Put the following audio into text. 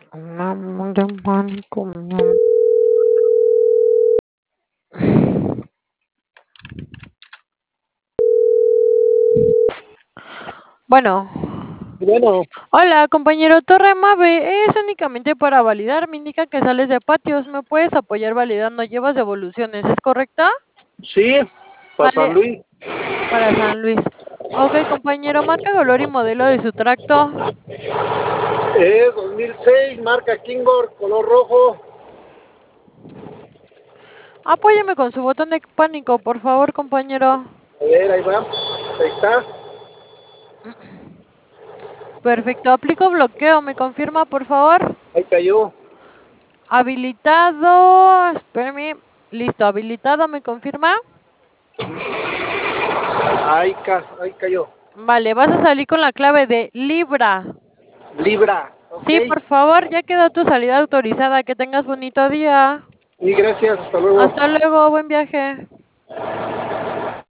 Andamos de pánico. Bueno, Bueno, hola compañero Torre Mave, es únicamente para validar, me indica que sales de patios, ¿me puedes apoyar validando? Llevas devoluciones, ¿es correcta? sí, para San Vale, Luis. para San Luis. Ok, compañero, marca, color y modelo de su tracto. 2006, marca Kingor, color rojo. Apóyeme con su botón de pánico, por favor, compañero. A ver, ahí va. Ahí está. Perfecto, aplico bloqueo, ¿me confirma, por favor? Ahí cayó. Habilitado, espérame, listo, habilitado, ¿me confirma? Ahí cayó. Vale, vas a salir con la clave de Libra. Libra. Ok. Sí, por favor, ya quedó tu salida autorizada. Que tengas bonito día. Y gracias. Hasta luego. Hasta luego, buen viaje.